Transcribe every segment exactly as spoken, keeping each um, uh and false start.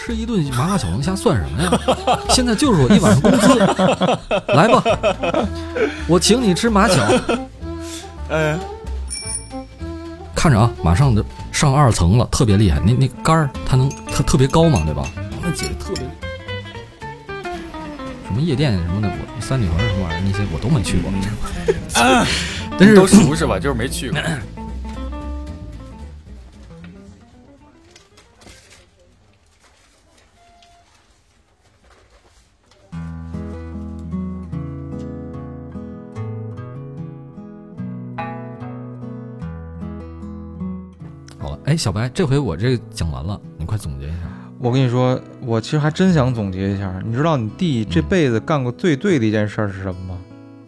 吃一顿麻辣小龙虾算什么呀？现在就是我一晚上工资，来吧，我请你吃麻巧。 嗯， 看着啊，马上就上二层了，特别厉害。那那杆儿它能它特别高嘛，对吧？那姐特别什么夜店什么的，我三里屯什么玩意儿那些我都没去过， 啊、 但是都熟是吧？就是没去过。 好了，哎，小白，这回我这讲完了，你快总结一下。 我跟你说，我其实还真想总结一下。你知道你弟这辈子干过最对的一件事是什么吗？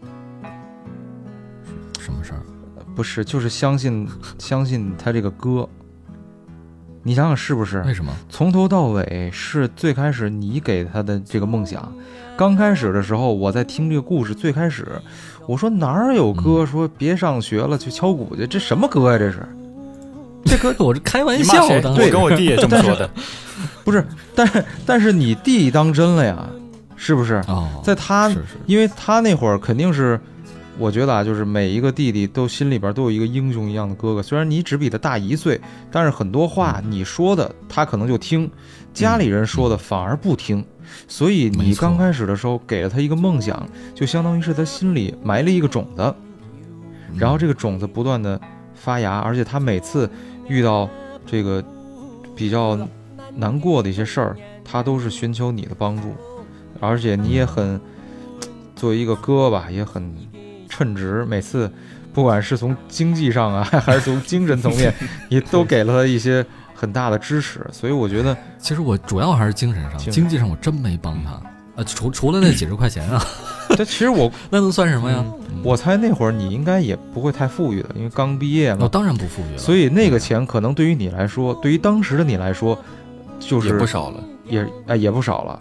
什么事儿？ 不是，就是相信相信他这个哥。你想想是不是？ 为什么？ 从头到尾是最开始你给他的这个梦想。刚开始的时候，我在听这个故事，最开始我说哪有哥说别上学了去敲鼓去，这什么歌呀？这是。 这个我是开玩笑的， 我跟我弟也这么说的。 不是，但是但是你弟当真了呀，是不是？ 哦， 在他是是， 因为他那会儿肯定是，我觉得啊，就是每一个弟弟都心里边都有一个英雄一样的哥哥。虽然你只比他大一岁，但是很多话你说的他可能就听，家里人说的反而不听。所以你刚开始的时候给了他一个梦想，就相当于是他心里埋了一个种子，然后这个种子不断的发芽，而且他每次遇到这个比较难过的一些事儿，他都是寻求你的帮助，而且你也很作为一个哥吧，也很称职，每次不管是从经济上啊，还是从精神层面，也都给了他一些很大的支持。所以我觉得， 其实我主要还是精神上，经济上我真没帮他。呃，除除了那几十块钱啊， 这其实我那能算什么呀？ 嗯、我猜那会儿你应该也不会太富裕的，因为刚毕业嘛。 我、哦、当然不富裕了。 所以那个钱可能对于你来说，对于当时的你来说，就是也不少了， 也哎也不少了。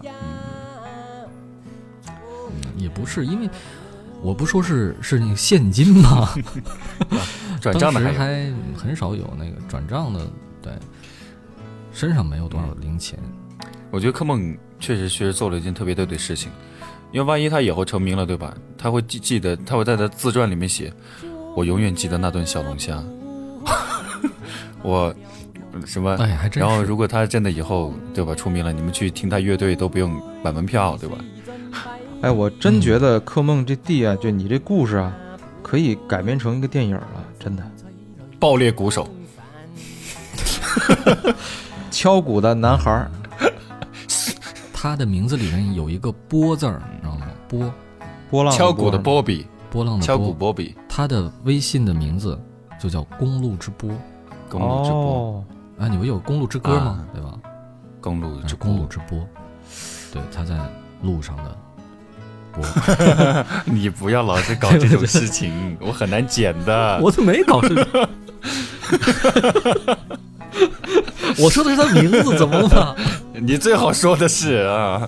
嗯，也不是，因为我不说是是那个现金嘛， 转账的当时还很少有那个转账的，对，身上没有多少零钱。 我觉得柯梦确实确实做了一件特别对的事情，因为万一他以后成名了，对吧？他会记记得，他会在他自传里面写，我永远记得那顿小龙虾，我什么？ 哎，还真是。 然后如果他真的以后对吧出名了，你们去听他乐队都不用买门票，对吧？ 哎，我真觉得柯梦这地啊，就你这故事啊，可以改编成一个电影了，真的。 爆裂鼓手， 敲鼓的男孩。 他的名字里面有一个波字儿，你知道吗？波， 波浪， 敲鼓的波比， 波浪的波， 敲鼓波比。 他的微信的名字就叫公路之波， 公路之波。 哦、 啊，你不有公路之歌吗？啊、对吧？ 公路之公路之波，对，他在路上的波。 你不要老是搞这种事情，我很难剪的。 我都没搞这个。我说的是他名字，怎么了？ 你最好说的是啊，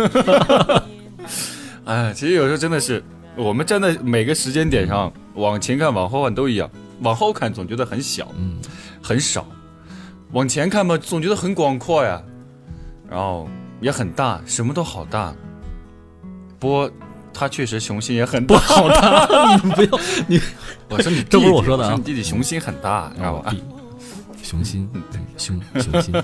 哎，其实有时候真的是，我们站在每个时间点上，往前看、往后看都一样。往后看总觉得很小， 嗯， 很少；往前看嘛，总觉得很广阔呀，然后也很大，什么都好大。波，他确实雄心也很大， 好大。你不要你， 我说你弟弟， 这不是我说的啊， 我说你弟弟雄心很大，知道吧？ 雄心，对，雄雄心。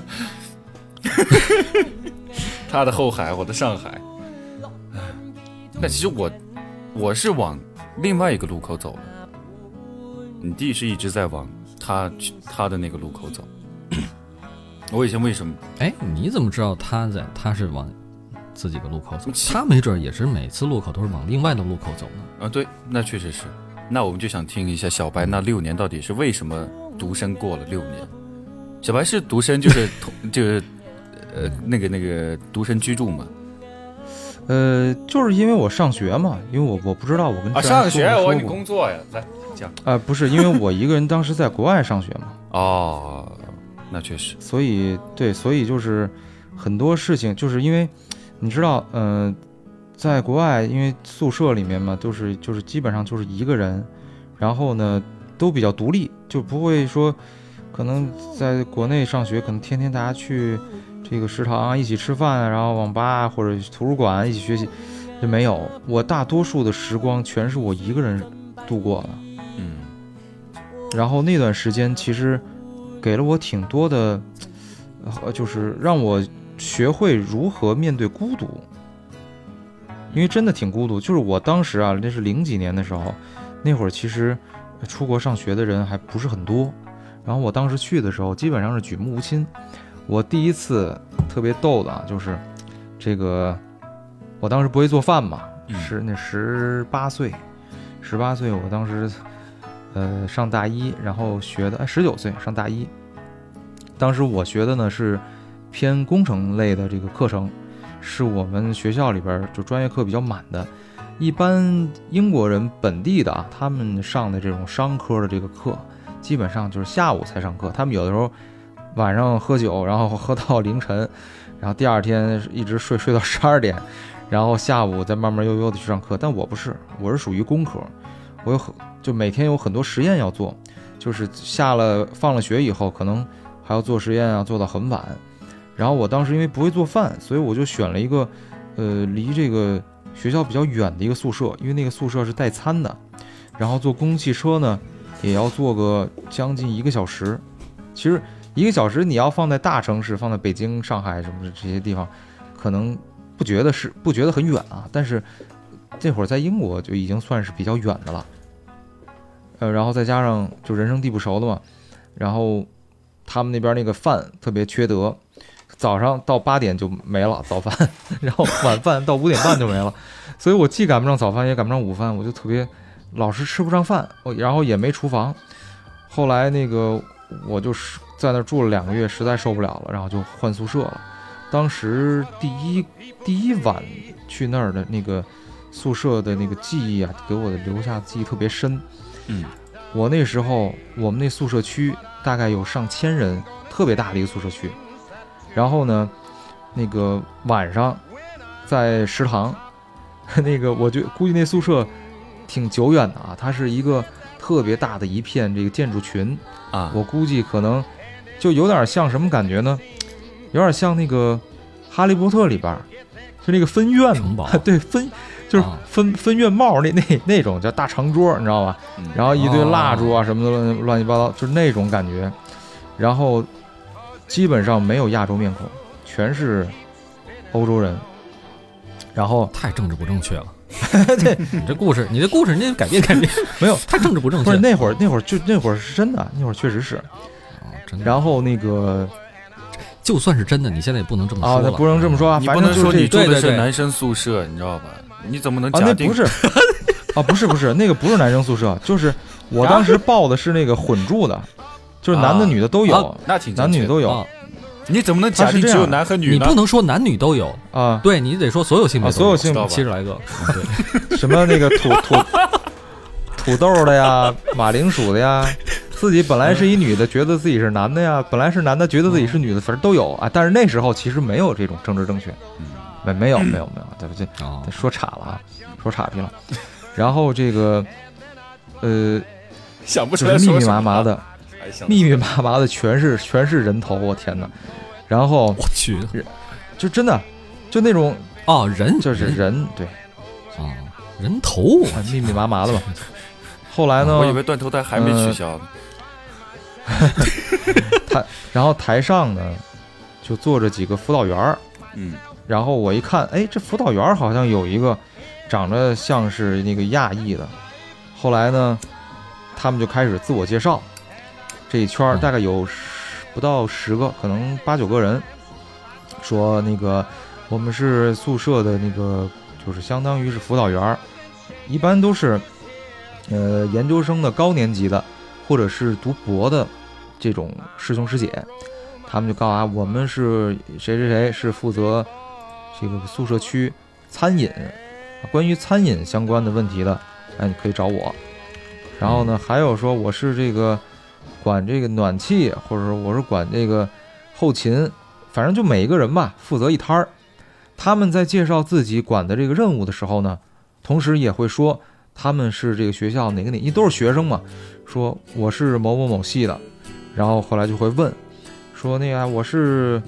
他的后海，我的上海。但其实我我是往另外一个路口走了，你弟是一直在往他他的那个路口走。我以前为什么？ 哎，你怎么知道他在他是往自己的路口走？他没准也是每次路口都是往另外的路口走呢。 啊，对，那确实是。那我们就想听一下小白那六年到底是为什么独身过了六年？小白是独身，就是就是呃那个那个独身居住嘛。 呃，就是因为我上学嘛，因为我我不知道我跟啊上学我你工作呀，来讲啊、呃、不是因为我一个人当时在国外上学嘛。 哦，那确实。 所以对，所以就是很多事情，就是因为你知道，嗯、呃，在国外，因为宿舍里面嘛，都是就是基本上就是一个人，然后呢都比较独立，就不会说可能在国内上学，可能天天大家去这个食堂啊一起吃饭啊，然后网吧或者图书馆一起学习，就没有。我大多数的时光全是我一个人度过的。 嗯， 然后那段时间其实给了我挺多的，呃，就是让我学会如何面对孤独。因为真的挺孤独，就是我当时啊，那是零几年的时候，那会儿其实出国上学的人还不是很多，然后我当时去的时候基本上是举目无亲。我第一次特别逗的啊，就是这个我当时不会做饭嘛，是那十八岁，十八岁我当时呃上大一，然后学的哎十九岁上大一，当时我学的呢是偏工程类的这个课程。是我们学校里边就专业课比较满的，一般英国人本地的啊，他们上的这种商科的这个课，基本上就是下午才上课。他们有的时候晚上喝酒，然后喝到凌晨，然后第二天一直睡睡到十二点，然后下午再慢慢悠悠的去上课。但我不是，我是属于工科，我有很就每天有很多实验要做，就是下了放了学以后，可能还要做实验啊，做到很晚。然后我当时因为不会做饭，所以我就选了一个，呃，离这个学校比较远的一个宿舍，因为那个宿舍是带餐的。然后坐公共汽车呢，也要坐个将近一个小时。其实一个小时你要放在大城市，放在北京、上海什么的这些地方，可能不觉得是不觉得很远啊。但是这会儿在英国就已经算是比较远的了。呃，然后再加上就人生地不熟的嘛，然后他们那边那个饭特别缺德。早上到八点就没了早饭，然后晚饭到五点半就没了，所以我既赶不上早饭也赶不上午饭，我就特别老是吃不上饭，然后也没厨房。后来那个我就是在那住了两个月，实在受不了了，然后就换宿舍了。当时第一第一晚去那儿的那个宿舍的那个记忆啊，给我的留下记忆特别深。 嗯， 我那时候我们那宿舍区大概有上千人，特别大的一个宿舍区。然后呢，那个晚上在食堂，那个我就估计那宿舍挺久远的啊，它是一个特别大的一片这个建筑群啊， 我估计可能就有点像什么感觉呢？有点像那个《哈利波特》里边，就那个分院城堡， 对分就是分、啊、分院帽那那那种叫大长桌，你知道吧？ 嗯、 然后一堆蜡烛啊什么的乱乱七八糟，就是那种感觉，然后。基本上没有亚洲面孔，全是欧洲人。然后太政治不正确了。对，你这故事，你这故事，你得改变改变。 没有， 太政治不正确。 不是那会儿，那会儿就那会儿是真的，那会儿确实是。 哦，真的。 然后那个， 就算是真的，你现在也不能这么说了。 啊，不能这么说啊， 你不能说你住的是对对对男生宿舍，你知道吧？你怎么能啊？那不是啊，不是不是，那个不是男生宿舍，就是我当时报的是那个混住的。就是男的女的都有， 啊、那挺男女都有、 啊。 你怎么能假定只有男和女呢？ 你不能说男女都有啊， 对你得说所有性别、 啊，所有性别七十来个， 对，什么那个土土土豆的呀，马铃薯的呀，自己本来是一女的，觉得自己是男的呀，本来是男的，觉得自己是女的，反正都有啊。但是那时候其实没有这种政治正确，没没有没有没有，对不对？ 哦， 说岔了啊，说岔劈了。然后这个呃， 想不出来就是密密麻麻的。密密麻麻的全是全是人头，我天哪！然后我去， 就真的就那种哦人就是人对啊、哦、人头密密麻麻的嘛。后来呢， 我以为断头台还没取消呢。 呃、台然后台上呢就坐着几个辅导员， 嗯， 然后我一看，哎，这辅导员好像有一个长得像是那个亚裔的。后来呢，他们就开始自我介绍。这一圈大概有不到十个，可能八九个人，说那个我们是宿舍的那个，就是相当于是辅导员，一般都是呃研究生的高年级的，或者是读博的这种师兄师姐，他们就告诉啊，我们是谁谁谁是负责这个宿舍区餐饮，关于餐饮相关的问题的，哎，你可以找我。然后呢，还有说我是这个。管这个暖气，或者说我是管这个后勤，反正就每一个人吧，负责一摊儿。他们在介绍自己管的这个任务的时候呢，同时也会说他们是这个学校哪个哪，因为都是学生嘛，说我是某某某系的，然后后来就会问，说那个我是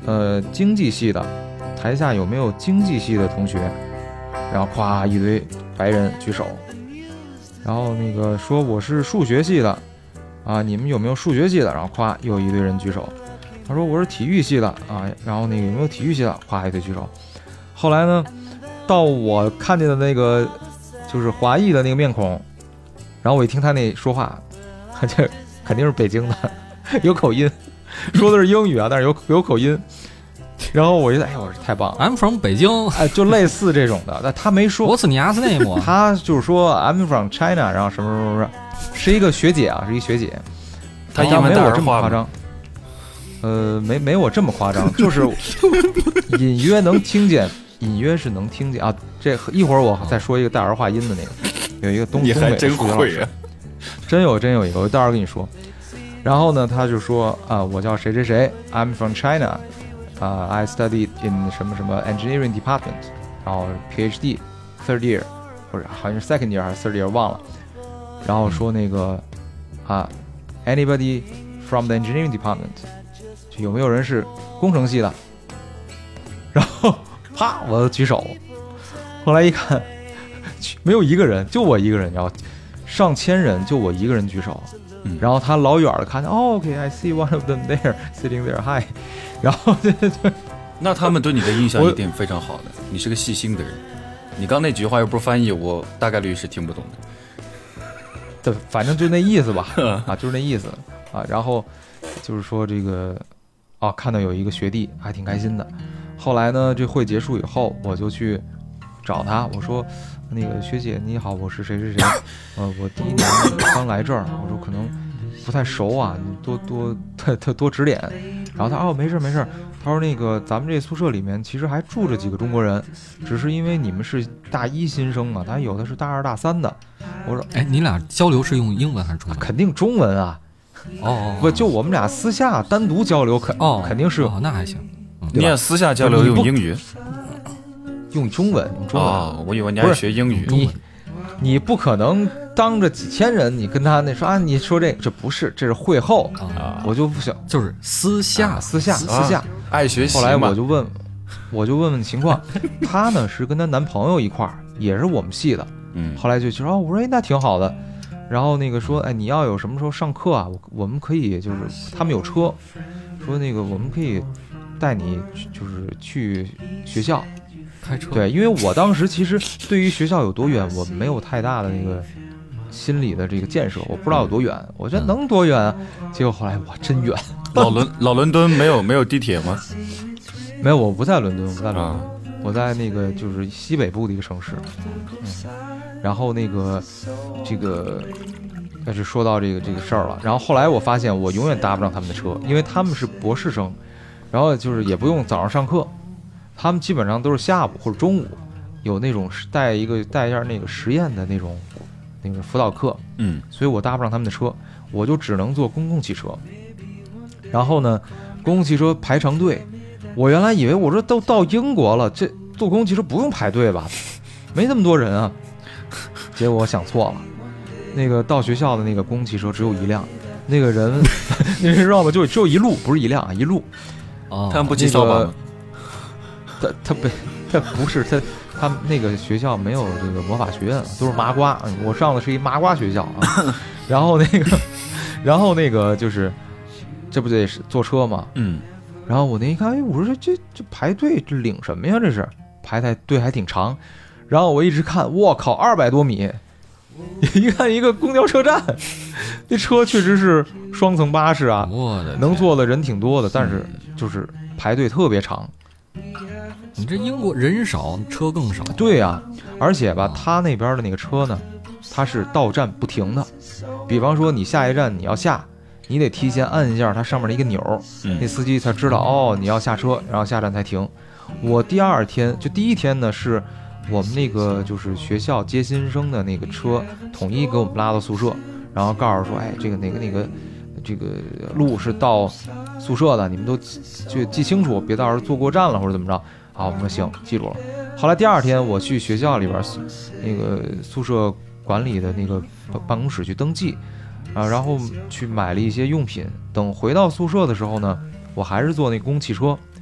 呃，经济系的，台下有没有经济系的同学？然后咵一堆白人举手，然后那个说我是数学系的，啊，你们有没有数学系的？然后咵又一堆人举手。他说我是体育系的啊，然后那个有没有体育系的？咵一堆举手。后来呢，到我看见的那个就是华裔的那个面孔，然后我一听他那说话，这肯定是北京的，有口音，说的是英语啊，但是有有口音。然后我觉得，哎，我说太棒了 ，I'm from 北京， 哎，就类似这种的，但他没说。 What's your name？ 他就是说 I'm from China， 然后什么什么什么，是一个学姐啊，是一学姐。 他英文没我这么夸张，呃，没没我这么夸张，就是隐约能听见，隐约是能听见啊。这一会儿我再说一个带儿化音的那个，有一个东东北的数学老师，真有真有一个，我待会儿跟你说。然后呢，他就说啊，我叫谁谁谁 ，I'm from China。啊、uh, ，I studied in 什么什么 engineering department， 然后 PhD third year， 或者好像是 second year 还是 third year 忘了。然后说那个啊 ，anybody from the engineering department， 就有没有人是工程系的？然后啪，我举手。后来一看，没有一个人，就我一个人，然后上千人就我一个人举手。然后他老远的看见，哦 ，OK，I see one of them there sitting there, hi。然后对对对， 那他们对你的印象一定非常好的，你是个细心的人。你刚那句话又不是翻译，我大概率是听不懂的。 对，反正就那意思吧，啊，就是那意思啊。然后就是说这个，哦，看到有一个学弟还挺开心的。后来呢，这会结束以后，我就去找他，我说。那个学姐你好，我是谁谁谁，呃，我第一年刚来这儿，我说可能不太熟啊，你多多他他多指点。然后他哦没事没事，他说那个咱们这宿舍里面其实还住着几个中国人，只是因为你们是大一新生嘛，他有的是大二大三的。我说哎，你俩交流是用英文还是中文？ 肯定中文啊。 哦， 不就我们俩私下单独交流肯哦肯定是哦那还行。 嗯、你也私下交流用英语？ 用中文，用中文。 哦，我以为你还学英语。 你你不可能当着几千人，你跟他那说啊，你说这这不是，这是会后啊，我就不行， 就是私下、 啊、私下、私下、啊、 爱学习。 后来我就问，我就问问情况，她呢是跟她男朋友一块儿，也是我们系的。嗯，后来就说哦，我说哎那挺好的。然后那个说哎你要有什么时候上课啊，我我们可以就是他们有车，说那个我们可以带你就是去学校。 开车对，因为我当时其实对于学校有多远，我没有太大的那个心理的这个建设，我不知道有多远，我觉得能多远啊？结果后来哇，真远！ 老伦老伦敦没有没有地铁吗？ 没有，我不在伦敦，我不在伦敦，啊、我在那个就是西北部的一个城市。嗯，然后那个这个那是说到这个这个事儿了。然后后来我发现我永远搭不上他们的车，因为他们是博士生，然后就是也不用早上上课。他们基本上都是下午或者中午有那种带一个带一下那个实验的那种那个辅导课， 嗯， 所以我搭不上他们的车，我就只能坐公共汽车。然后呢，公共汽车排长队，我原来以为我说都到英国了，这坐公共汽车不用排队吧，没那么多人啊。结果我想错了，那个到学校的那个公共汽车只有一辆，那个人你知道吗？就只有一路，不是一辆啊，一路。 哦，他们不骑扫把吗？ 他他不他不是他他们那个学校没有这个魔法学院，都是麻瓜。我上的是一麻瓜学校啊。然后那个，然后那个就是，这不得是坐车吗？ 嗯。 然后我那一看，哎，我说这这这排队这领什么呀？这是排在队还挺长。然后我一直看，我靠，二百多米，一看一个公交车站，那车确实是双层巴士啊，能坐的人挺多的，但是就是排队特别长。 你这英国人少，车更少。 对呀、啊，而且吧，他那边的那个车呢，它是到站不停的。比方说你下一站你要下，你得提前按一下它上面的一个钮，嗯、那司机才知道哦你要下车，然后下站才停。我第二天就第一天呢，是我们那个就是学校接新生的那个车统一给我们拉到宿舍，然后告诉说，哎，这个那个那个这个路是到宿舍的，你们都就记清楚，别到时候坐过站了或者怎么着。好，我们说行，记住了。后来第二天我去学校里边那个宿舍管理的那个办公室去登记啊，然后去买了一些用品。等回到宿舍的时候呢，我还是坐那公共汽车，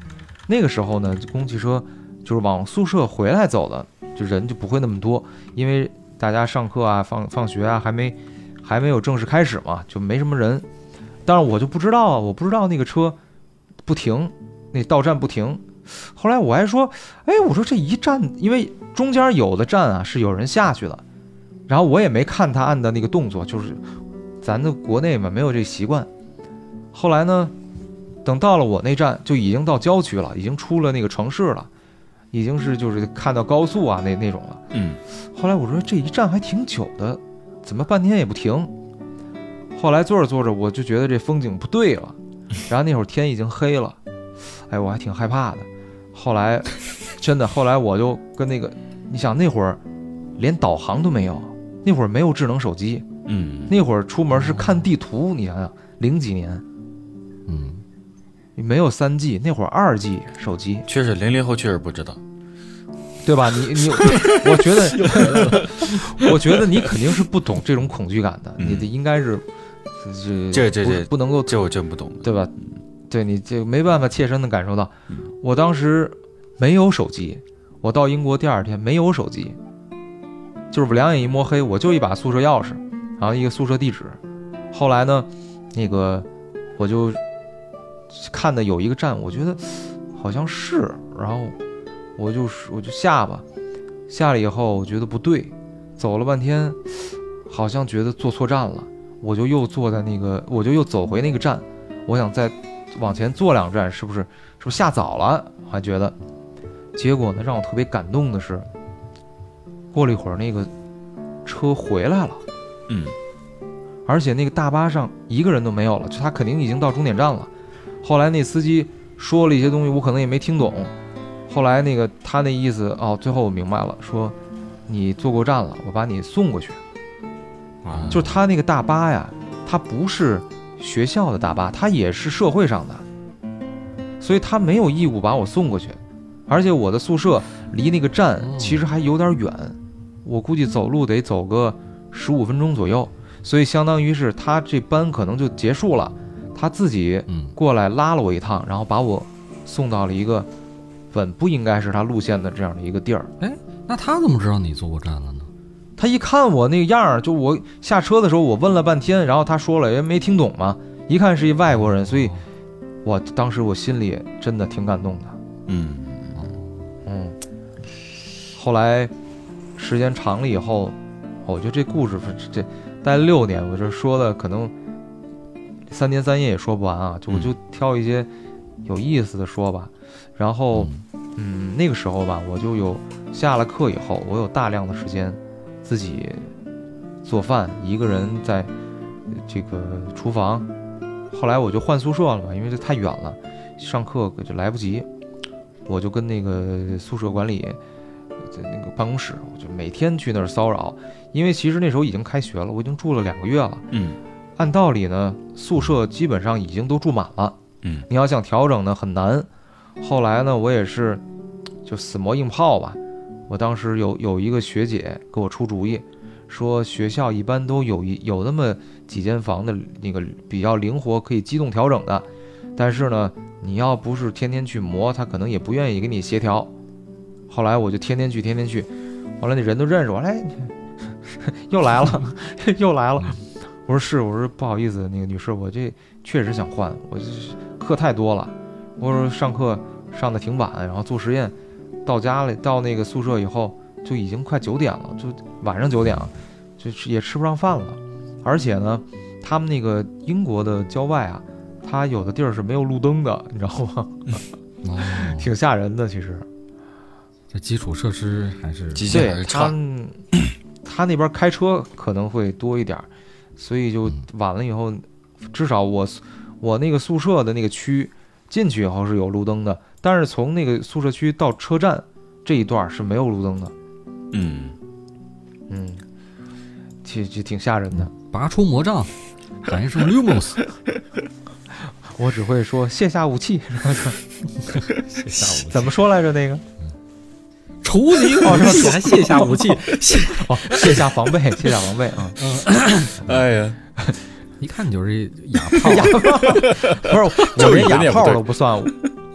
那个时候呢，公共汽车就是往宿舍回来走的，就人就不会那么多，因为大家上课啊、放放学啊，还没还没有正式开始嘛，就没什么人。但是我就不知道啊，我不知道那个车不停，那到站不停。后来我还说，哎，我说这一站，因为中间有的站啊是有人下去的，然后我也没看他按的那个动作，就是咱的国内嘛没有这习惯。后来呢，等到了我那站就已经到郊区了，已经出了那个城市了，已经是就是看到高速啊那那种了。 嗯。 后来我说这一站还挺久的，怎么半天也不停？后来坐着坐着我就觉得这风景不对了，然后那会儿天已经黑了，哎，我还挺害怕的。后来真的，后来我就跟那个，你想那会儿连导航都没有，那会儿没有智能手机， 嗯， 那会儿出门是看地图，你想想零几年， 嗯， 没有三 G， 那会儿二 G 手机， 确实零零后确实不知道， 对吧？你你，我觉得，我觉得你肯定是不懂这种恐惧感的， 嗯、 你的应该是， 这这这这不能够， 这我真不懂， 对吧？对你这没办法切身的感受到，我当时没有手机，我到英国第二天没有手机，就是两眼一摸黑，我就一把宿舍钥匙，然后一个宿舍地址。后来呢，那个我就看的有一个站，我觉得好像是，然后我就我就下吧，下了以后我觉得不对，走了半天，好像觉得坐错站了，我就又坐在那个，我就又走回那个站，我想再往前坐两站，是不是是不是下早了？还觉得，结果呢，让我特别感动的是，过了一会儿，那个车回来了， 嗯， 而且那个大巴上一个人都没有了，就他肯定已经到终点站了。后来那司机说了一些东西，我可能也没听懂。后来那个他那意思，哦，最后我明白了，说你坐过站了，我把你送过去。 啊， 就是他那个大巴呀，他不是学校的大巴，他也是社会上的，所以他没有义务把我送过去。而且我的宿舍离那个站其实还有点远，我估计走路得走个十五分钟左右，所以相当于是他这班可能就结束了，他自己过来拉了我一趟，然后把我送到了一个本不应该是他路线的这样的一个地儿。 哎，那他怎么知道你坐过站了呢？ 他一看我那个样儿，就我下车的时候我问了半天，然后他说了也没听懂嘛，一看是一外国人，所以我当时我心里真的挺感动的。 嗯嗯，后来时间长了以后，我觉得这故事这待了六年，我这说的可能三天三夜也说不完啊，就我就挑一些有意思的说吧。然后嗯，那个时候吧，我就有下了课以后，我有大量的时间自己做饭，一个人在这个厨房。后来我就换宿舍了嘛，因为这太远了，上课就来不及，我就跟那个宿舍管理在那个办公室，我就每天去那儿骚扰。因为其实那时候已经开学了，我已经住了两个月了。 嗯， 按道理呢，宿舍基本上已经都住满了。 嗯， 你要想调整呢很难。后来呢，我也是就死磨硬泡吧。我当时有有一个学姐给我出主意，说学校一般都有一有那么几间房的那个比较灵活，可以机动调整的。但是呢，你要不是天天去磨，他可能也不愿意给你协调。后来我就天天去，天天去。后来那人都认识我，哎，又来了，又来了。我说是，我说不好意思，那个女士，我这确实想换，我这课太多了。我说上课上的挺晚，然后做实验，到家里到那个宿舍以后就已经快九点了，就晚上九点了，就也吃不上饭了。而且呢，他们那个英国的郊外啊，它有的地儿是没有路灯的，你知道吗？ 哦， 挺吓人的，其实。 这基础设施还是基建还是差。 他他那边开车可能会多一点，所以就晚了以后，至少我我那个宿舍的那个区进去以后是有路灯的，但是从那个宿舍区到车站这一段是没有路灯的。 嗯嗯，其实挺吓人的。 拔出魔杖，喊一声 Lumos。 我只会说卸下武器。 卸下武器怎么说来着？那个除你哦， 你还卸下武器，卸哦，卸下防备，卸下防备啊！ 嗯，哎呀， 一看你就是哑炮， 哑炮不是我连哑炮都不算，我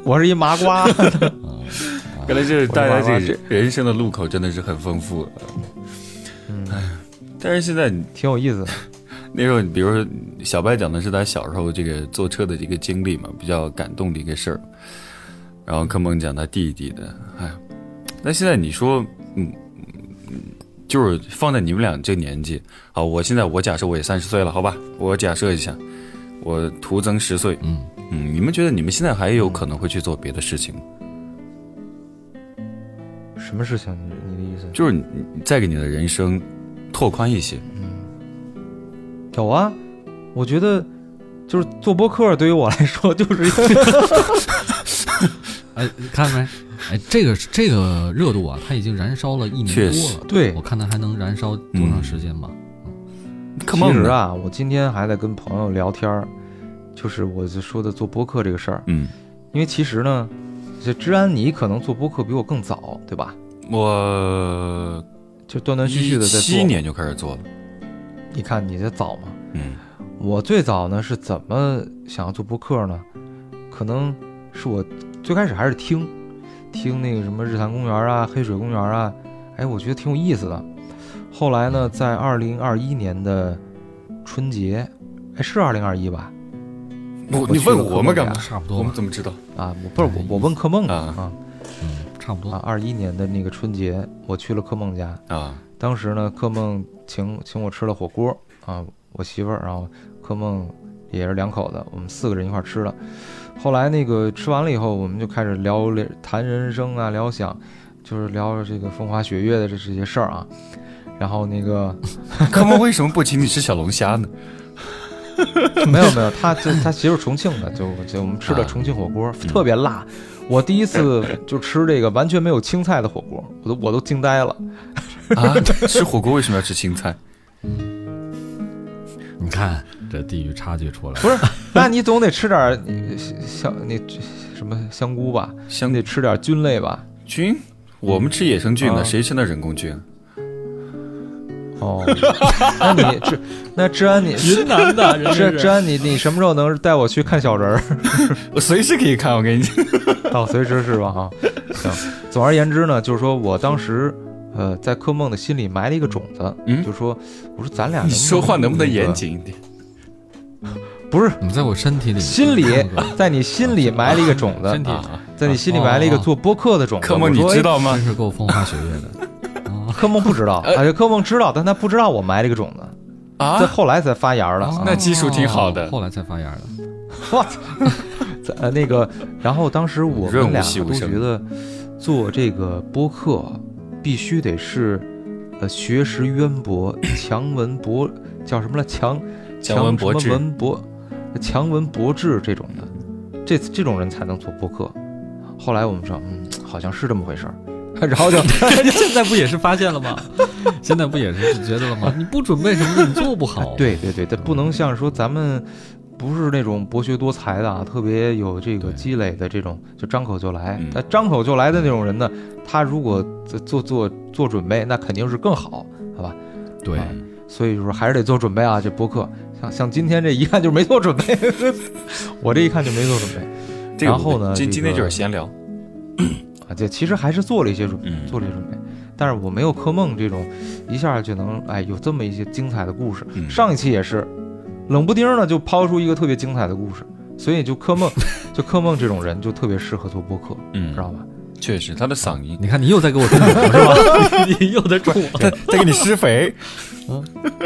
我是一麻瓜。 看来这大家这个人生的路口真的是很丰富。 嗯， 但是现在挺有意思的。 那时候，比如说小白讲的是他小时候这个坐车的一个经历嘛，比较感动的一个事儿。然后柯梦讲他弟弟的，哎，那现在你说，嗯，就是放在你们俩这个年纪，好，我现在我假设我也三十岁了，好吧，我假设一下，我徒增十岁， 嗯嗯，你们觉得你们现在还有可能会去做别的事情吗？ 什么事情？你你的意思？ 就是你你再给你的人生拓宽一些。 有啊，我觉得就是做播客对于我来说就是一个哎，看没？哎，这个这个热度啊，它已经燃烧了一年多了。 对， 我看它还能燃烧多长时间吧？ 嗯、 其实啊，我今天还在跟朋友聊天，就是我就说的做播客这个事儿。 嗯， 因为其实呢，这治安你可能做播客比我更早，对吧？ 我就断断续续的在做， 七年就开始做了。 你看你这早嘛？ 嗯， 我最早呢是怎么想要做播客呢？可能是我最开始还是听听那个什么日坛公园啊、黑水公园啊，哎，我觉得挺有意思的。后来呢，在二零二一年的春节，哎，是二零二一吧？ 我你问我们干嘛？ 差不多， 我们怎么知道啊？我不是我，我问柯梦啊啊， 嗯，差不多啊。二一年的那个春节，我去了柯梦家啊。 当时呢，柯梦请请我吃了火锅啊，我媳妇儿，然后柯梦也是两口子，我们四个人一块吃了。后来那个吃完了以后，我们就开始聊谈人生啊，聊想，就是聊这个风花雪月的这这些事儿啊。然后那个柯梦为什么不请你吃小龙虾呢？ 没有没有，他这他媳妇重庆的，就就我们吃的重庆火锅，啊、特别辣。我第一次就吃这个完全没有青菜的火锅，我都我都惊呆了。 啊，吃火锅为什么要吃青菜？ 你看这地域差距出来了。 不是，那你总得吃点香那什么香菇吧？ 香得吃点菌类吧？ 菌？我们吃野生菌的，啊、谁吃那人工菌？ 哦，那你治那治安你云南的治治安你你什么时候能带我去看小人儿？ 我随时可以看，我跟你讲。 哦，随时是吧？啊，行。总而言之呢，就是说我当时呃在柯梦的心里埋了一个种子，嗯，就是说我说咱俩你说话能不能严谨一点？ 不是， 你在我身体里， 心里在你心里埋了一个种子， 身体在你心里埋了一个做播客的种子。 柯梦，你知道吗？ 真是够风花雪月的。 柯梦不知道，而且柯梦知道，但他不知道我埋了一个种子啊， 这后来才发芽了。 那技术挺好的， 后来才发芽的。 我操！呃，那个，然后当时我们俩都觉得做这个播客必须得是呃学识渊博、强文博叫什么了？强强文博智、 文博强文博智这种的，这这种人才能做播客。后来我们说，嗯，好像是这么回事儿。然后就现在不也是发现了吗？现在不也是觉得了吗？你不准备什么，你做不好。 对对对，但不能像说咱们不是那种博学多才的啊，特别有这个积累的这种，就张口就来。他张口就来的那种人呢，他如果做做做准备，那肯定是更好，好吧？ 对， 啊、所以说还是得做准备啊。这播客像像今天这一看就没做准备，我这一看就没做准备。 这个、 然后呢， 今今天就是闲聊。 这其实还是做了一些准备， 嗯、 做了一些准备，但是我没有柯梦这种一下就能哎有这么一些精彩的故事。 嗯、 上一期也是，冷不丁呢就抛出一个特别精彩的故事，所以就柯梦，就柯梦这种人就特别适合做播客， 嗯， 知道吧？ 确实，他的嗓音， 你看你又在给我种我是吧？你又在种我， 在在给你施肥。 嗯，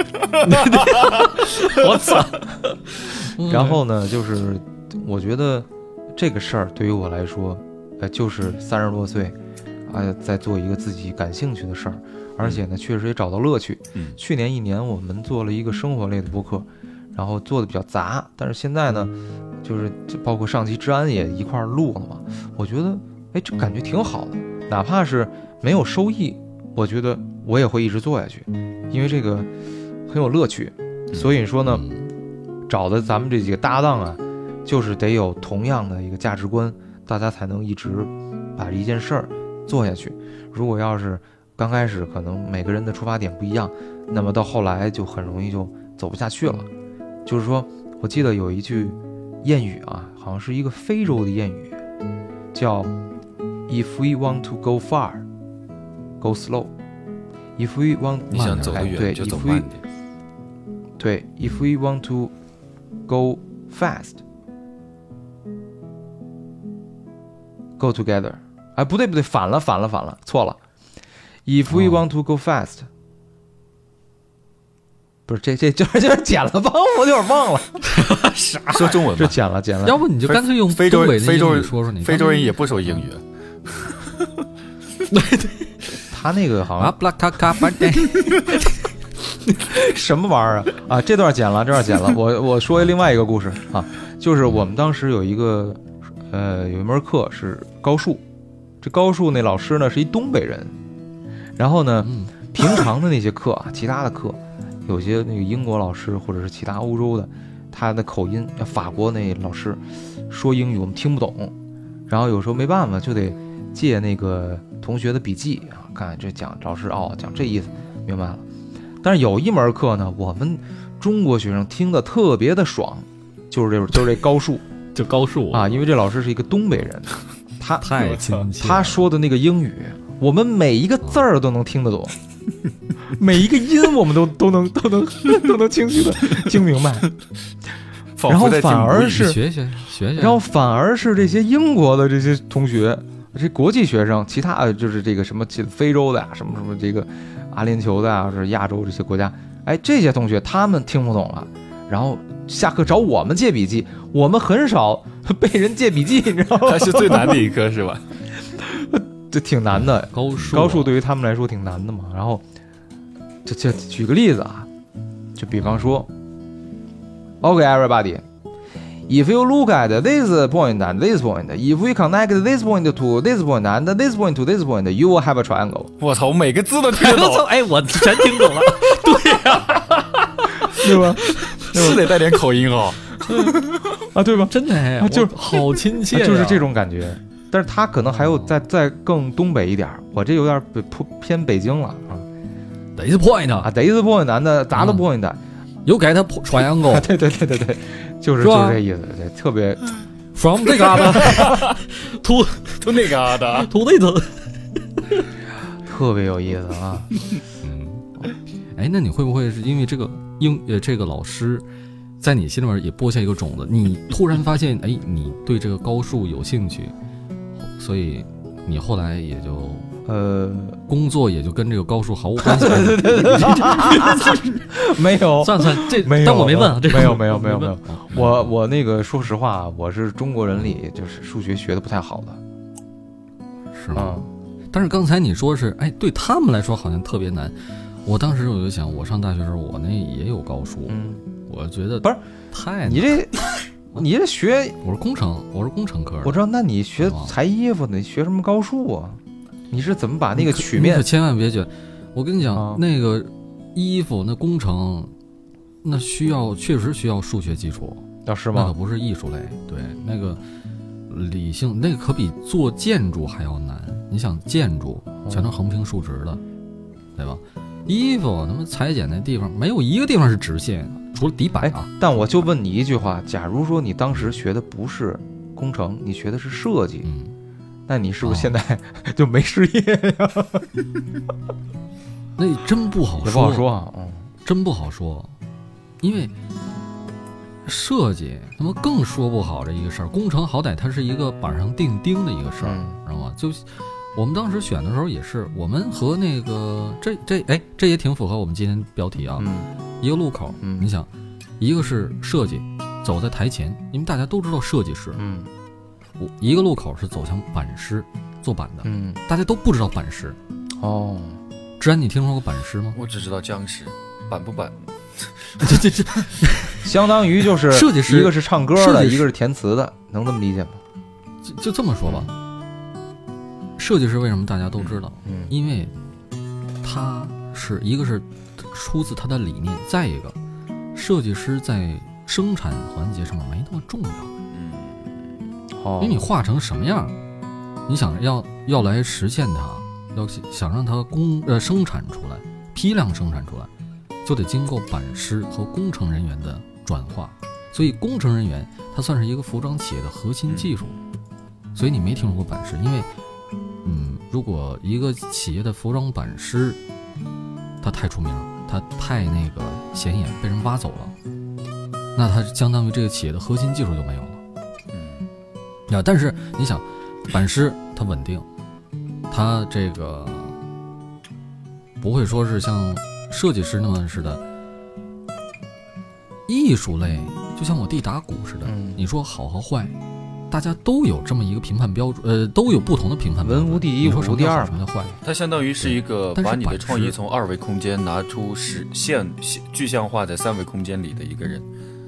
我操！ 然后呢，就是我觉得这个事儿对于我来说。呃，就是三十多岁，啊、呃，在做一个自己感兴趣的事儿，而且呢，确实也找到乐趣。 嗯， 去年一年我们做了一个生活类的播客，然后做的比较杂，但是现在呢，就是包括上期治安也一块儿录了嘛，我觉得，哎，这感觉挺好的，哪怕是没有收益，我觉得我也会一直做下去，因为这个很有乐趣。所以说呢，找的咱们这几个搭档啊，就是得有同样的一个价值观。大家才能一直把一件事儿做下去。如果要是刚开始可能每个人的出发点不一样，那么到后来就很容易就走不下去了。就是说，我记得有一句谚语啊，好像是一个非洲的谚语， 叫 If we want to go far, go slow. If we want 你想走得远就走慢点。 对 ，If we want to go fast, go together. 哎，不对不对，反了反了反了，错了。If we want to go fast，、哦、不是这这就是就是剪了吧，我有点忘了。 啥？说中文吧。 这剪了剪了。 要不你就干脆用非洲人非洲人说说你。 非洲人也不说英语。 对对， 他那个好像啊，布拉卡卡巴戴。 什么玩意儿啊？啊，这段剪了，这段剪了。我我说另外一个故事啊，就是我们当时有一个呃有一门课是高数，这高数那老师呢是一东北人，然后呢， 嗯、 平常的那些课啊，其他的课，有些那个英国老师或者是其他欧洲的，他的口音，法国那老师说英语我们听不懂，然后有时候没办法就得借那个同学的笔记啊，看这讲老师哦讲这意思，明白了。但是有一门课呢，我们中国学生听得特别的爽，就是这就是这高数， 就高数啊，因为这老师是一个东北人，他太亲切， 他说的那个英语，我们每一个字儿都能听得懂，每一个音我们都都能都能都能清晰的听明白。然后反而是学学学学， 然后反而是这些英国的这些同学，这国际学生，其他就是这个什么非洲的呀，什么什么这个阿联酋的啊，是亚洲这些国家，哎，这些同学他们听不懂了，然后下课找我们借笔记，我们很少被人借笔记，你知道吗？ 它是最难的一科是吧？ 这挺难的， 高数高数对于他们来说挺难的嘛。然后，这这举个例子啊，就比方说 ，OK everybody。If you look at this point and this point, if we connect this point to this point and this point to this point, you will have a triangle. 我操，我每个字都听得懂。 哎，我全听懂了。对呀、 啊，对吧？ 是得带点口音哦。 啊，对吧？ 真的哎， 啊、就好亲切、啊， 就是这种感觉。但是他可能还有再再更东北一点，我这有点偏北京了啊。 This point 啊 ，this point and that point。 有给他传扬过， 对对对对对，就是就是这意思，对，特别 from 这嘎达 to to 那嘎达 to 那头， 特别有意思啊。 嗯，哎，那你会不会是因为这个英呃这个老师在你心里面也播下一个种子，你突然发现哎你对这个高数有兴趣，所以你后来也就呃工作也就跟这个高数毫无关系了。 对对对没有， 算算这， 没有， 但我没问，这没有没有没有没有。 哦、 我我那个说实话，我是中国人里就是数学学的不太好的， 是吗？ 嗯、 但是刚才你说是，哎，对他们来说好像特别难。我当时我就想，我上大学的时候，我那也有高数， 嗯， 我觉得不是太难你这。你这学我是工程，我是工程科的。 我知道，那你学裁衣服的，你学什么高数啊？你是怎么把那个曲面？ 你可千万别觉，我跟你讲， 啊、 那个衣服那工程，那需要确实需要数学基础， 要是吗？ 那可不是艺术类，对，那个理性，那个可比做建筑还要难。你想建筑全都横平竖直的，对吧？衣服他妈裁剪那地方没有一个地方是直线。除了底板啊、 哎，但我就问你一句话：假如说你当时学的不是工程，你学的是设计， 嗯， 那你是不是现在、哦、就没失业呀？ 那真不好说， 也不好说啊，嗯， 真不好说，因为设计他们更说不好这一个事儿。工程好歹它是一个板上钉钉的一个事儿， 嗯、 知道吗？就我们当时选的时候也是，我们和那个这这哎，这也挺符合我们今天标题啊。 嗯一个路口， 嗯， 你想，一个是设计，走在台前，因为大家都知道设计师， 嗯， 我一个路口是走向板师，做板的， 嗯， 大家都不知道板师。 哦， 志安，你听说过板师吗？ 我只知道僵尸，板不板？ 这这这， 相当于就是设计师， 一个是唱歌的，一个是填词的，能这么理解吗？ 就就这么说吧，设计师为什么大家都知道？ 嗯， 因为他是一个是。出自他的理念，再一个，设计师在生产环节上面没那么重要， 嗯，哦， 因为你画成什么样，你想要要来实现它，要想让它工呃生产出来，批量生产出来，就得经过板师和工程人员的转化，所以工程人员他算是一个服装企业的核心技术， 所以你没听说过版师，因为嗯，如果一个企业的服装版师他太出名，他太那个显眼，被人挖走了，那他相当于这个企业的核心技术就没有了。 嗯， 呀，但是你想，版师他稳定，他这个不会说是像设计师那么似的，艺术类就像我弟打鼓似的， 嗯你说好和坏，大家都有这么一个评判标准，呃，都有不同的评判标准。 文无第一， 你说什么叫好， 武无第二什么叫坏？ 它相当于是一个但是把你的版师创意从二维空间拿出实现具象化在三维空间里的一个人，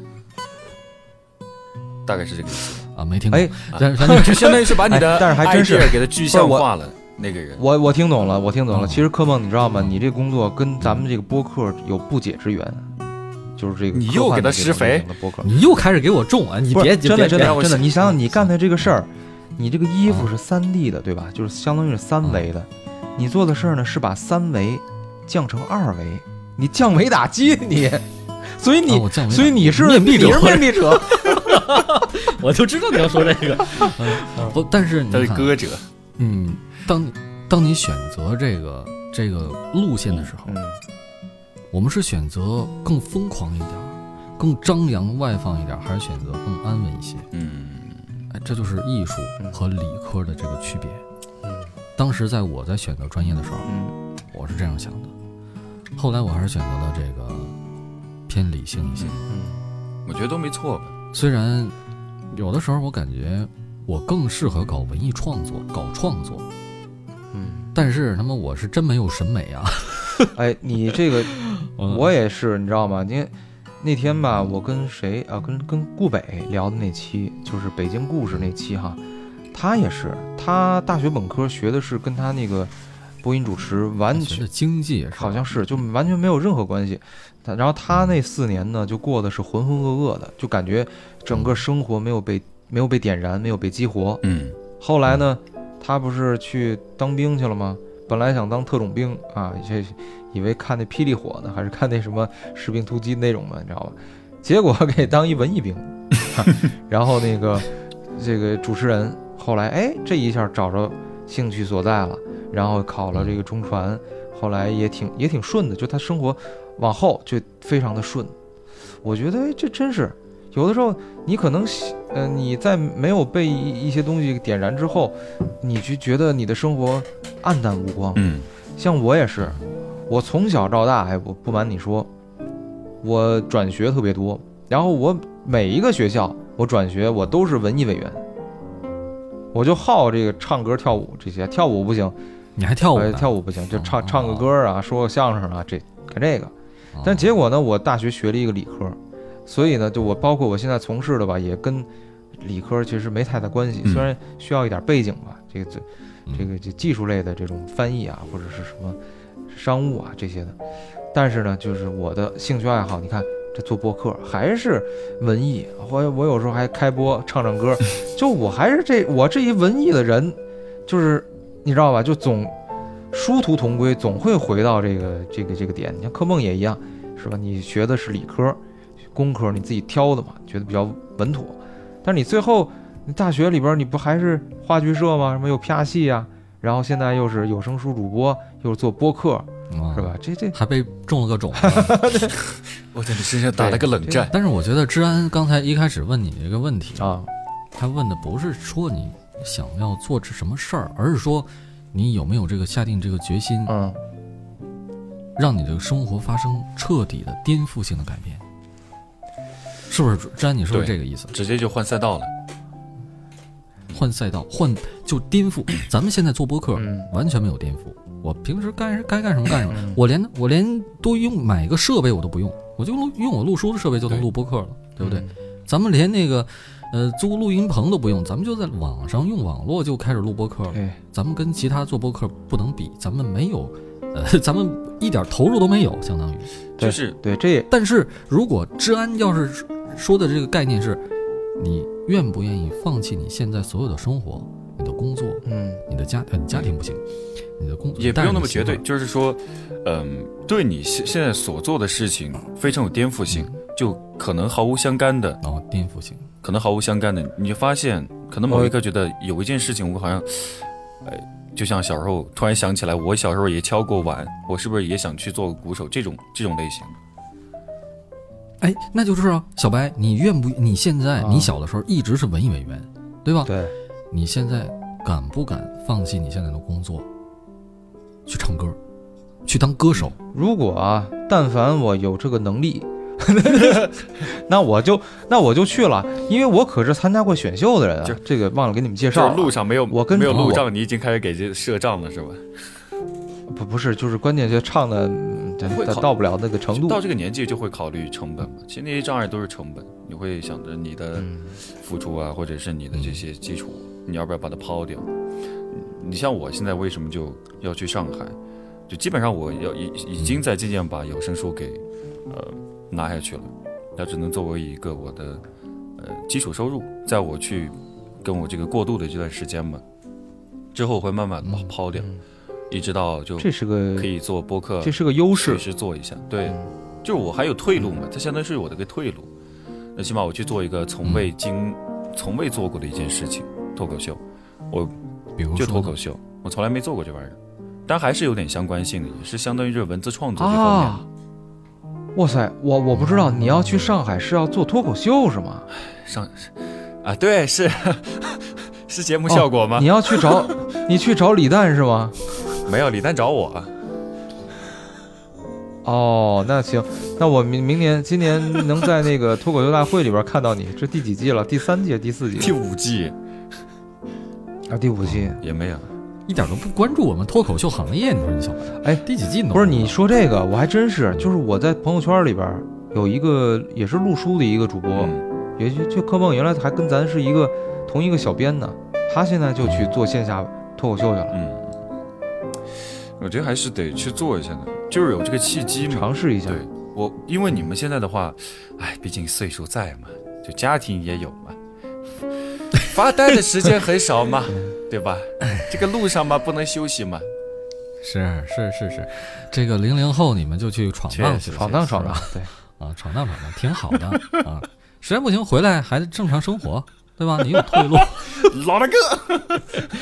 大概是这个意思啊，没听过。 哎， 但是反正就相当于是把你的哎但是还真是 idea 给它具象化了。那个人， 我我听懂了，我听懂了。 嗯其实柯梦，你知道吗？ 嗯你这工作跟咱们这个播客有不解之缘，就是这个你又给他施肥的播客。 你又开始给我种啊！你不是别别真的真别的真的，你想嗯想你干的这个事儿，你这个衣服是三 D 的，对吧？就是相当于是三维的，你做的事儿呢是把三维降成二维，你降维打击你，所以你啊我降维打击所以你是面壁者你是面壁者， 我就知道你要说这个。嗯，不，但是你他是看歌者。 嗯，当当你选择这个这个路线的时候， 嗯我们是选择更疯狂一点，更张扬外放一点，还是选择更安稳一些？ 嗯， 哎，这就是艺术和理科的这个区别。当时在我在选择专业的时候， 嗯我是这样想的。后来我还是选择了这个偏理性一些。 嗯我觉得都没错吧。 虽然有的时候我感觉我更适合搞文艺创作，搞创作， 嗯， 但是他妈我是真没有审美啊！ 哎，你这个嗯我也是，你知道吗？因为那天吧，我跟谁啊，跟跟顾北聊的那期，就是北京故事那期哈，他也是，他大学本科学的是跟他那个播音主持完全学的经济也是， 好像是就完全没有任何关系。他然后他那四年呢，就过的是浑浑噩噩的，就感觉整个生活没有被没有被点燃，没有被激活。 嗯， 后来呢，他不是去当兵去了吗？本来想当特种兵啊，这以为看那霹雳火呢，还是看那什么士兵突击那种嘛，你知道吧？结果给当一文艺兵，然后那个这个主持人后来哎，这一下找着兴趣所在了，然后考了这个中传，后来也挺也挺顺的，就他生活往后就非常的顺。我觉得哎，这真是有的时候你可能呃你在没有被一一些东西点燃之后，你就觉得你的生活暗淡无光。 嗯， 像我也是，我从小到大，哎，我不瞒你说，我转学特别多，然后我每一个学校我转学我都是文艺委员，我就好这个唱歌跳舞这些，跳舞不行， 你还跳舞呢？ 哎，跳舞不行，就唱哦唱个歌啊，说个相声啊，这干这个。但结果呢，我大学学了一个理科，所以呢，就我包括我现在从事的吧，也跟理科其实没太大关系， 嗯虽然需要一点背景吧，这个这嗯这个这技术类的这种翻译啊，或者是什么商务啊这些的，但是呢，就是我的兴趣爱好，你看这做播客还是文艺，我我有时候还开播唱唱歌，就我还是这我这一文艺的人，就是你知道吧，就总殊途同归，总会回到这个这个这个点。你像柯梦也一样，是吧？你学的是理科，工科你自己挑的嘛，觉得比较稳妥。但是你最后，你大学里边你不还是话剧社吗？什么又啪戏啊，然后现在又是有声书主播，又是做播客， 嗯是吧？这这还被种了个种子。 我在你身上打了个冷战。 但是我觉得治安刚才一开始问你这个问题， 啊， 他问的不是说你想要做这什么事儿，而是说你有没有这个下定这个决心， 嗯， 让你这个生活发生彻底的颠覆性的改变，是不是？治安，你是不是对这个意思？ 直接就换赛道了。 换赛道，换就颠覆。咱们现在做播客， 嗯完全没有颠覆。我平时干该干什么干什么， 嗯我连我连多用买一个设备我都不用，我就录用我录书的设备就能对录播客了，对不对？ 嗯咱们连那个呃租录音棚都不用，咱们就在网上用网络就开始录播客了。 对， 咱们跟其他做播客不能比，咱们没有，呃，咱们一点投入都没有，相当于。 对就是对，这也但是如果治安要是说的这个概念是，你愿不愿意放弃你现在所有的生活，你的工作， 嗯你的家，呃，你家庭不行，你的工作也不用那么绝对， 带着你媳妇就是说，嗯，对你现现在所做的事情非常有颠覆性，就可能毫无相干的， 儿，然后颠覆性， 可能毫无相干的，你就发现可能某一刻觉得有一件事情，我好像，呃，就像小时候突然想起来，我小时候也敲过碗，我是不是也想去做个鼓手？这种这种类型。 哎，那就是啊，小白，你愿不？你现在、啊、你小的时候一直是文艺委员，对吧？ 对。 你现在敢不敢放弃你现在的工作，去唱歌，去当歌手？ 如果啊，但凡我有这个能力。那我就那我就去了，因为我可是参加过选秀的人啊。这个忘了给你们介绍了。 路上没有我跟没有路障，你已经开始给这设障了是吧？ 不不是，就是关键就唱的到不了那个程度。 到这个年纪就会考虑成本嘛。其实那些障碍都是成本，你会想着你的付出啊，嗯、或者是你的这些基础，你要不要把它抛掉？你像我现在为什么就要去上海？就基本上我要已已经在渐渐把有声书给呃。拿下去了，它只能作为一个我的呃基础收入，在我去跟我这个过渡的这段时间嘛，之后我会慢慢抛掉，嗯、一直到就这是个可以做播客， 这是个优势， 随时做一下，对，嗯、就是我还有退路嘛，它相当于是我的个退路，那起码我去做一个从未经、嗯、从未做过的一件事情，脱口秀，我比如就脱口秀，我从来没做过这玩意儿，但还是有点相关性的，也是相当于这文字创作这方面。啊哇塞，我我不知道你要去上海是要做脱口秀是吗？ 上啊，对，是是节目效果吗？ 哦、你要去找你去找李诞是吗？ 没有，李诞找我。 哦，那行，那我明明年今年能在那个脱口秀大会里边看到你，这第几季了？第三季、第四季？ 第五季啊，第五季、 哦、也没有。 一点都不关注我们脱口秀行业，你说你小白？ 哎， 第几季呢？ 不是你说这个，我还真是，就是我在朋友圈里边有一个也是录书的一个主播，嗯、也就就柯梦原来还跟咱是一个同一个小编呢，他现在就去做线下脱口秀去了。 嗯，我觉得还是得去做一下的，就是有这个契机嘛， 尝试一下。 对我，因为你们现在的话，哎，毕竟岁数在嘛，就家庭也有嘛，发呆的时间很少嘛。对吧？这个路上嘛，不能休息嘛。 是是是是，这个零零后你们就去闯荡去， 闯荡闯荡，对啊，闯荡闯荡挺好的啊。实在不行回来还正常生活，对吧？你有退路， 老大哥。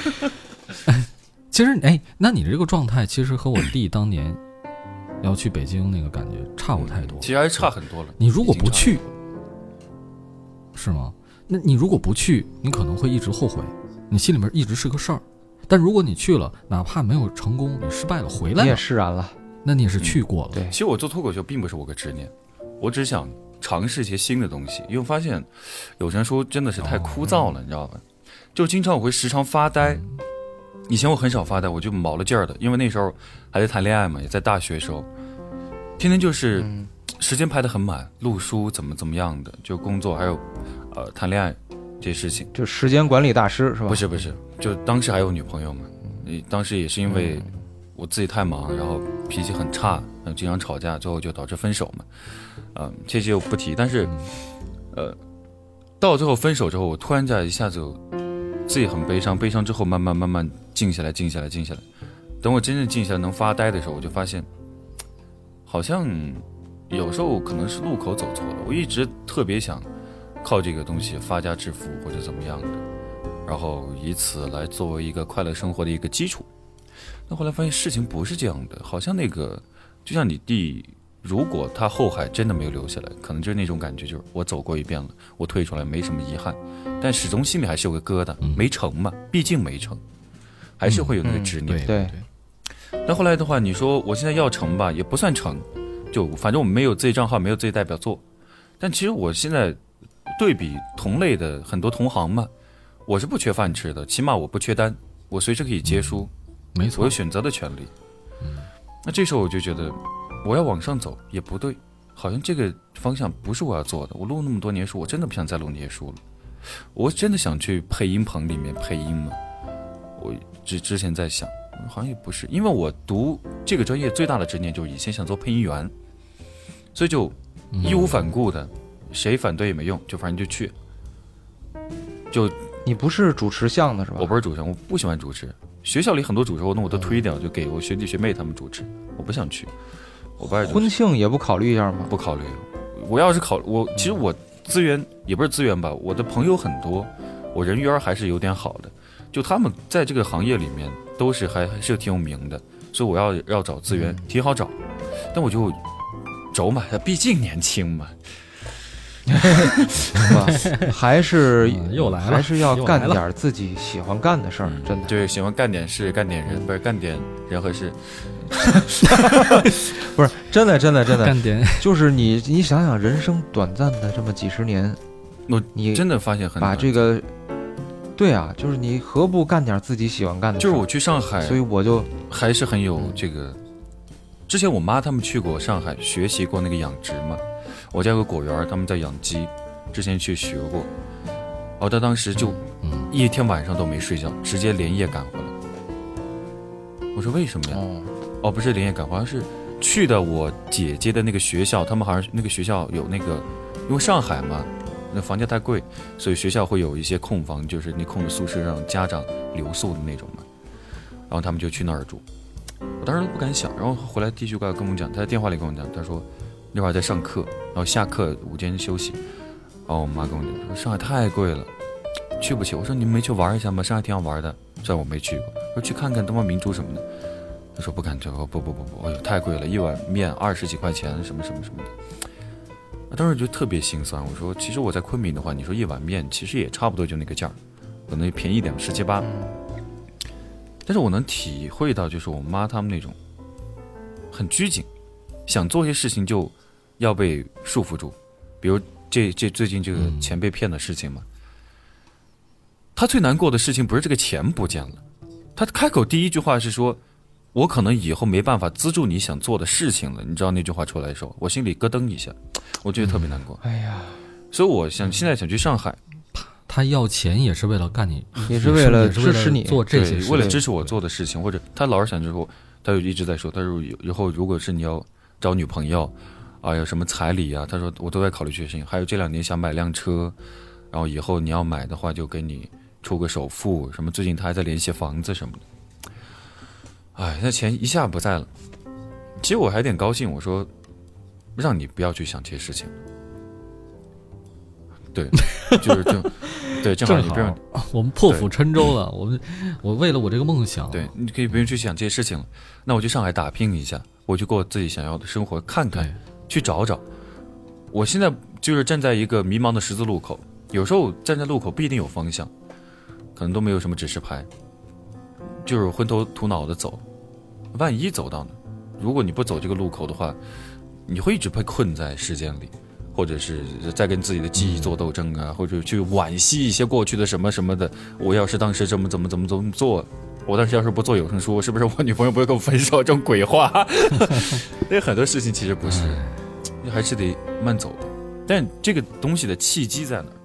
其实哎，那你这个状态其实和我弟当年要去北京那个感觉差不太多， 其实还是差很多了。 你如果不去，是吗？那你如果不去，你可能会一直后悔。你心里面一直是个事儿，但如果你去了，哪怕没有成功，你失败了回来了， 你也释然了， 那你也是去过了。 嗯、对， 其实我做脱口秀并不是我个执念，我只想尝试一些新的东西，因为我发现有声书真的是太枯燥了，哦、你知道吧？就经常我会时常发呆，嗯、以前我很少发呆，我就卯了劲儿的，因为那时候还在谈恋爱嘛，也在大学时候，天天就是时间排得很满，录书怎么怎么样的，就工作还有呃谈恋爱。这些事情就时间管理大师是吧？ 不是不是，就当时还有女朋友嘛。你当时也是因为我自己太忙，然后脾气很差，然后经常吵架，最后就导致分手嘛。嗯、呃，这些我不提。但是，呃，到最后分手之后，我突然间一下子自己很悲伤，悲伤之后慢慢慢慢静下来，静下来，静下来。等我真正静下来能发呆的时候，我就发现，好像有时候可能是路口走错了。我一直特别想靠这个东西发家致富或者怎么样的，然后以此来作为一个快乐生活的一个基础。那后来发现事情不是这样的，好像那个就像你弟，如果他后海真的没有留下来，可能就是那种感觉，就是我走过一遍了，我退出来没什么遗憾，但始终心里还是有个疙瘩，没成嘛，毕竟没成，还是会有那个执念。 嗯嗯、对对。那后来的话，你说我现在要成吧，也不算成，就反正我们没有自己账号，没有自己代表作，但其实我现在对比同类的很多同行嘛，我是不缺饭吃的，起码我不缺单，我随时可以接书， 嗯、没错， 我有选择的权利。嗯，那这时候我就觉得，我要往上走也不对，好像这个方向不是我要做的。我录那么多年书，我真的不想再录那些书了。我真的想去配音棚里面配音吗？我之之前在想，好像也不是，因为我读这个专业最大的执念就是以前想做配音员，所以就义无反顾的。嗯，谁反对也没用，就反正就去。就你不是主持项的是吧？ 我不是主持，我不喜欢主持。学校里很多主持活动我都推掉，就给我学弟学妹他们主持，我不想去。我不爱主持。 婚庆也不考虑一下吗？ 不考虑。我要是考，我其实我资源也不是资源吧，我的朋友很多， 我人缘还是有点好的，就他们在这个行业里面都是还还是挺有名的，所以我要要找资源挺好找，但我就轴嘛，他毕竟年轻嘛。 是吧？还是、 嗯又来了还是要干又来点自己喜欢干的事儿，真的。 对，喜欢干点事，干点人，不是干点人和事。 不是真的，真的，真的， 干点就是你，你想想，人生短暂的这么几十年， 我你真的发现很把难这个，对啊，就是你何不干点自己喜欢干的事儿？ 就是我去上海， 所以我就还是很有这个。之前我妈他们去过上海学习过那个养殖嘛，我家有个果园，他们在养鸡，之前去学过，然后他当时就嗯一天晚上都没睡觉，直接连夜赶回来。我说为什么呀？ 哦， 哦，不是连夜赶，好像是去的我姐姐的那个学校，他们好像那个学校有那个，因为上海嘛，那房价太贵，所以学校会有一些空房，就是那空的宿舍让家长留宿的那种嘛。然后他们就去那儿住，我当时都不敢想。然后回来继续跟我们讲，他在电话里跟我讲，他说那会儿在上课，然后下课午间休息，然后我妈跟我讲说上海太贵了，去不起。我说你们没去玩一下吗？上海挺好玩的，虽然我没去过，我说去看看东方明珠什么的。他说不敢去，不不不不，哎呦太贵了，一碗面二十几块钱，什么什么什么的。我当时就特别心酸，我说其实我在昆明的话，你说一碗面其实也差不多就那个价，可能便宜一点十七八。但是我能体会到，就是我妈他们那种很拘谨，想做些事情就要被束缚住，比如这这最近这个钱被骗的事情嘛。他最难过的事情不是这个钱不见了，他开口第一句话是说我可能以后没办法资助你想做的事情了，你知道那句话出来的时候，我心里咯噔一下，我觉得特别难过。 哎呀， 所以我想现在想去上海， 他要钱也是为了干你， 也是为了也是为了支持你对， 做这些事， 为了支持我做的事情，或者他老是想就是他就一直在说，他说以后如果是你要找女朋友啊，有什么彩礼啊，他说我都在考虑这些事情。还有这两年想买辆车，然后以后你要买的话就给你出个首付，什么最近他还在联系房子什么的。哎，那钱一下不在了，其实我还有点高兴，我说让你不要去想这些事情。对，就是就对，正好你不用， 我们破釜沉舟了。我们我为了我这个梦想， 对，你可以不用去想这些事情了。那我去上海打拼一下，我去过自己想要的生活，看看，去找找。我现在就是站在一个迷茫的十字路口，有时候站在路口不一定有方向，可能都没有什么指示牌，就是昏头土脑的走。万一走到呢？如果你不走这个路口的话，你会一直被困在时间里。或者是在跟自己的记忆做斗争啊，或者去惋惜一些过去的什么什么的。我要是当时这么怎么怎么怎么做，我当时要是不做有声书，是不是我女朋友不会跟我分手？这种鬼话。因为很多事情其实不是，还是得慢走的。但这个东西的契机在哪儿？